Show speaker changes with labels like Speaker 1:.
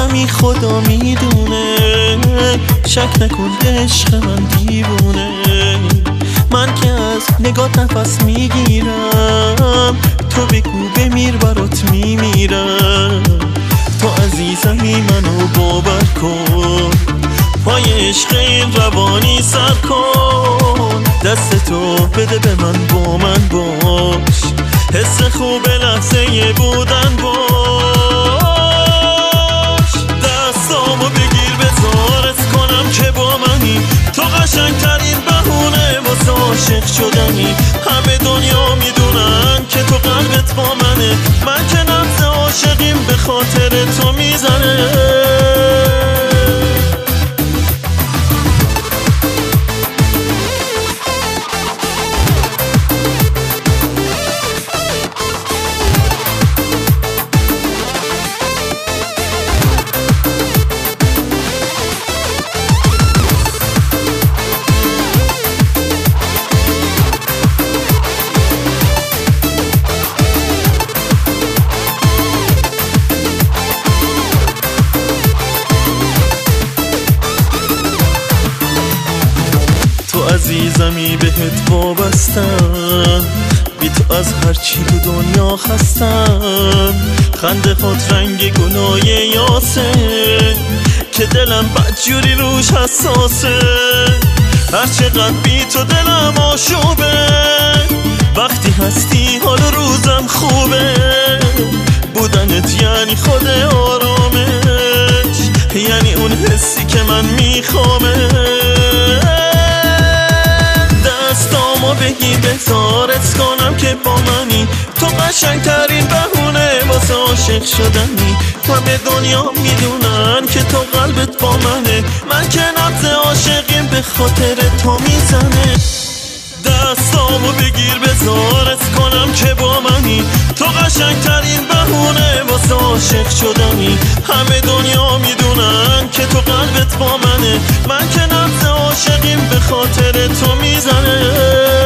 Speaker 1: عزیزمی خدا میدونه، شک نکن عشق من دیوونه. من که از نگات نفس میگیرم، تو بگو بمیر برات میمیرم. تو عزیزمی منو باور کن، پای عشق این روانی سر کن. دستتو بده به من، با من باش، حس خوب لحظه بودن باش. دستامو بگیر بذارت کنم که با منی، تو قشنگترین بهونه واسه عاشق شدنی. همه دنیا میدونن که تو قلبت با منه، من که نبض عاشقیم به خاطر تو میزنه. عزیزمی بهت وابستم، بی تو از هرچی تو دنیا خستم. خنده هات رنگ گلای یاسه، که دلم بدجوری روش حساسه. هر چقدر بی تو دلم آشوبه، وقتی هستی حال روزم خوبه. بودنت یعنی خود آرامش، یعنی اون حسی که من میخوامه. دستامو بگی بذارت کنم که با منی، تو قشنگترین بهونه واسه عاشق شدنی. همه دنیا میدونن که تو قلبت با منه، من که نبض عاشقیم به خاطر تو میزنه. دستامو بگیر بذارت کنم که با منی، تو قشنگترین بهونه واسه عاشق شدنی. همه دنیا میدونن که تو قلبت با منه، من که نبض عاشقیم به خاطر تو میزنه.